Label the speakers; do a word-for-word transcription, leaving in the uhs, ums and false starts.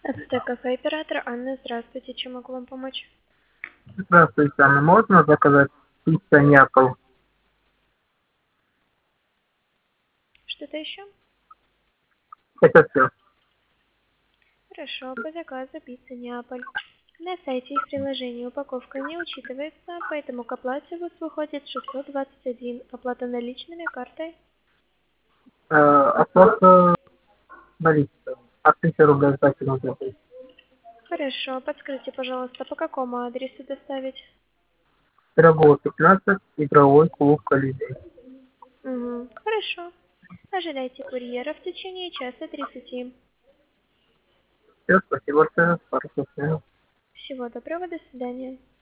Speaker 1: СТ-кафе оператор Анна, здравствуйте, чем могу вам помочь?
Speaker 2: Здравствуйте, Анна. Можно заказать пицца Неаполь?
Speaker 1: Что-то еще?
Speaker 2: Это все.
Speaker 1: Хорошо, по заказу пицца Неаполь. На сайте и в приложении упаковка не учитывается, поэтому к оплате у вас выходит шестьсот двадцать один. Оплата наличными, картой.
Speaker 2: Э, оплата наличными. От тысячи рублей за километр.
Speaker 1: Хорошо, подскажите, пожалуйста, по какому адресу доставить?
Speaker 2: Пирогова пятнадцать, игровой клуб Колизей.
Speaker 1: Угу, хорошо. Ожидайте курьера в течение часа тридцати.
Speaker 2: Все, спасибо большое. Хорошо.
Speaker 1: Всего доброго, до свидания.